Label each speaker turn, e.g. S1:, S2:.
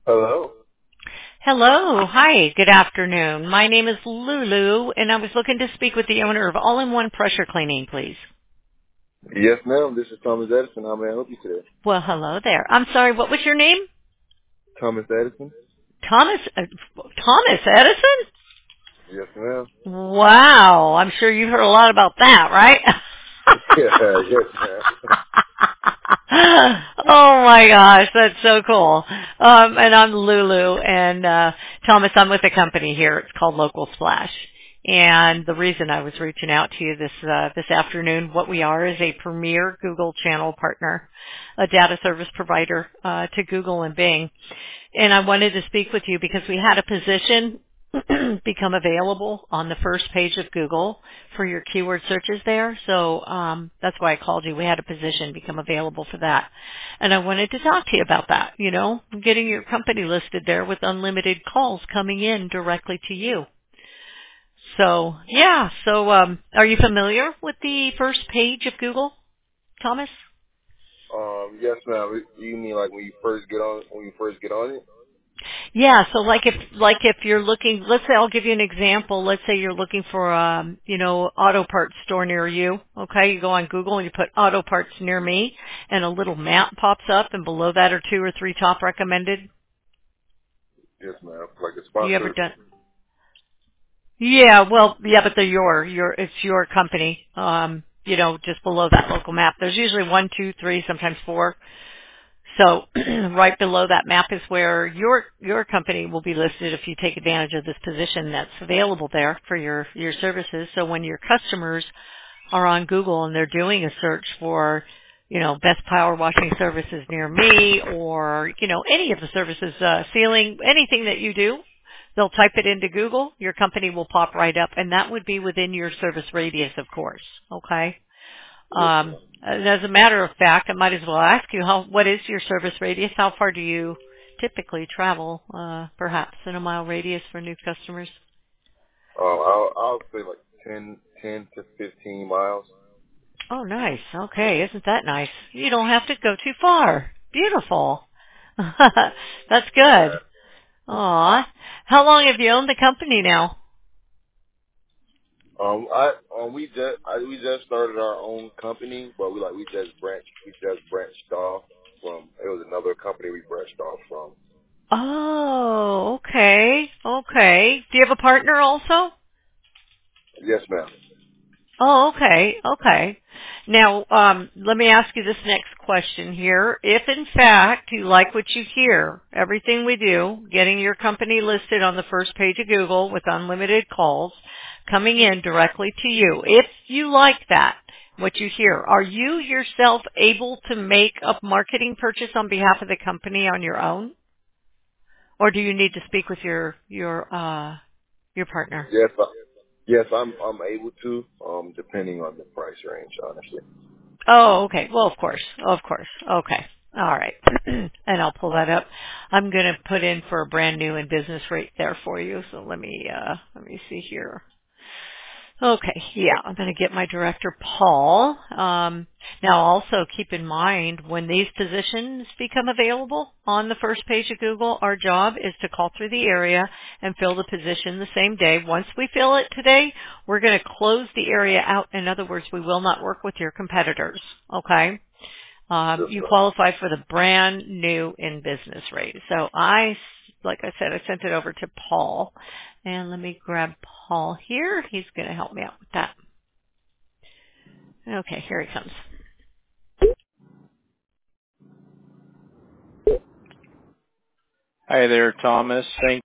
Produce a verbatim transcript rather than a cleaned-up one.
S1: Hello.
S2: Hello. Hi. Good afternoon. My name is Lulu, and I was looking to speak with the owner of All-in-One Pressure Cleaning, please.
S1: Yes, ma'am. This is Thomas Edison. How may I help you today?
S2: Well, hello there. I'm sorry, what was your name?
S1: Thomas Edison?
S2: Thomas uh, Thomas Edison?
S1: Yes, ma'am.
S2: Wow. I'm sure you've heard a lot about that, right?
S1: Yeah, yes, ma'am.
S2: Oh my gosh, that's so cool. Um, and I'm Lulu, and uh, Thomas, I'm with a company here. It's called Local Splash. And the reason I was reaching out to you this uh, this afternoon, what we are is a premier Google channel partner, a data service provider uh, to Google and Bing. And I wanted to speak with you because we had a position become available on the first page of Google for your keyword searches there. So um, that's why I called you. We had a position become available for that. And I wanted to talk to you about that, you know, getting your company listed there with unlimited calls coming in directly to you. So, yeah. So um, are you familiar with the first page of Google, Thomas?
S1: Um, yes, ma'am. You mean like when you first get on when you first get on it?
S2: Yeah, so like if like if you're looking, let's say I'll give you an example. Let's say you're looking for um, you know, auto parts store near you. Okay, you go on Google and you put auto parts near me, and a little map pops up, and below that are two or three top recommended.
S1: Yes, ma'am. Like a
S2: You ever
S1: sponsor?
S2: done? Yeah, well, yeah, but they're your your it's your company. Um, you know, just below that local map, there's usually one, two, three, sometimes four. So right below that map is where your your company will be listed if you take advantage of this position that's available there for your your services. So when your customers are on Google and they're doing a search for, you know, best power washing services near me, or, you know, any of the services, uh, sealing, anything that you do, they'll type it into Google. Your company will pop right up, and that would be within your service radius, of course. Okay.
S1: Yes,
S2: Um,
S1: ma'am.
S2: and as a matter of fact, I might as well ask you, how what is your service radius? How far do you typically travel, uh, perhaps in a mile radius for new customers?
S1: Um, I'll I'll say like ten, ten to fifteen miles.
S2: Oh, nice. Okay, isn't that nice? You don't have to go too far. Beautiful. That's good.
S1: Yeah.
S2: Aw. How long have you owned the company now?
S1: Um, I um we just I, we just started our own company, but we like we just branched we just branched off from it was another company we branched off from.
S2: Oh, okay. Okay. Do you have a partner also?
S1: Yes, ma'am.
S2: Oh, okay, okay. Now, um, let me ask you this next question here. If in fact you like what you hear, everything we do, getting your company listed on the first page of Google with unlimited calls coming in directly to you, if you like that, what you hear, are you yourself able to make a marketing purchase on behalf of the company on your own? Or do you need to speak with your, your, uh, your partner?
S1: Yes, I, yes, I'm I'm able to, um, depending on the price range, honestly.
S2: Oh, okay. Well, of course. Of course. Okay. All right. And I'll pull that up. I'm going to put in for a brand new and business rate there for you. So let me, uh, let me see here. Okay. Yeah. I'm going to get my director, Paul. Um, now also keep in mind when these positions become available on the first page of Google, our job is to call through the area and fill the position the same day. Once we fill it today, we're going to close the area out. In other words, we will not work with your competitors. Okay. Um,
S1: Yes,
S2: you
S1: ma'am.
S2: qualify for the brand new in business rate. So I, like I said, I sent it over to Paul. And let me grab Paul here. He's going to help me out with that. Okay, here he comes.
S3: Hi there, Thomas. Thank